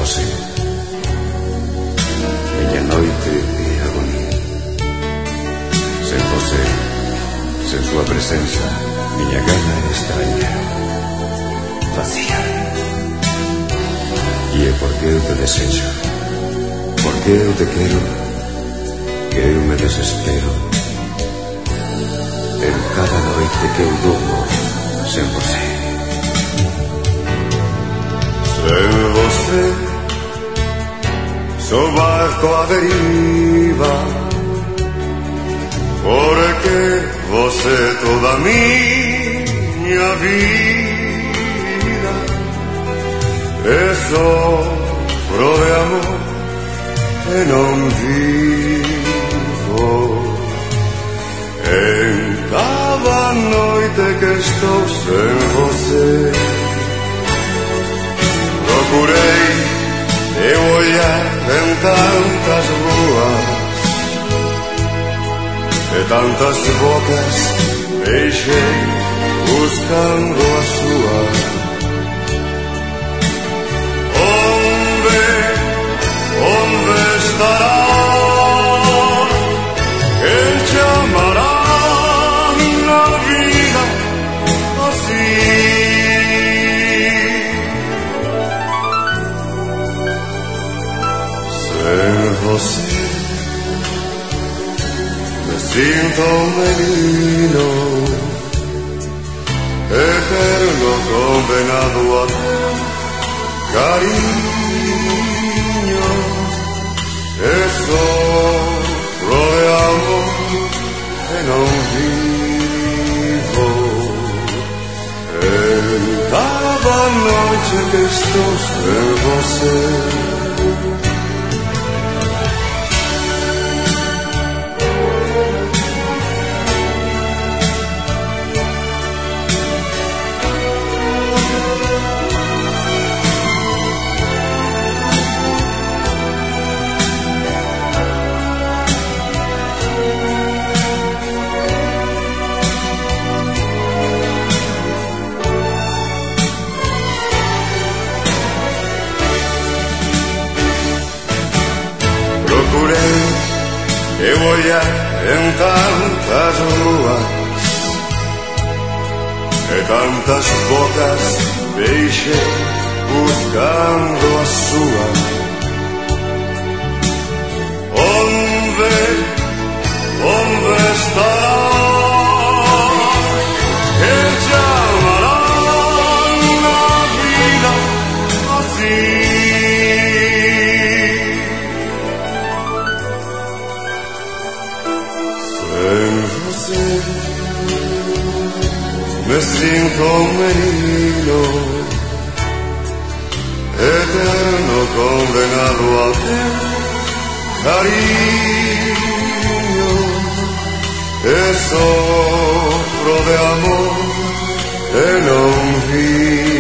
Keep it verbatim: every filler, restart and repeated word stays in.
José, miña noite de agonía. Sen José, sen súa presenza, miña gana extraña, vacía. E é porque eu te desexo, porque eu te quero, que eu me desespero. En cada noite que eu durmo sen José. Sen você, sou barco a deriva, porque você é toda a minha vida. E sofro de amor e non vivo. En cada noite que estou sen você, procurei eu olhar en tantas ruas e tantas bocas deixei buscando a súa. Onde, onde estará quem te amará na vida assim? Sem você me sinto un menino eterno condenado a teu cariño. E sofro de amor e non vivo. En cada noite que estou sen você. Eu olhar en tantas ruas e tantas bocas deixei buscando a súa. Onde, onde estará quem te amará na vida assim? Me sinto un menino eterno condenado a teu cariño. E sofro de amor e non vivo.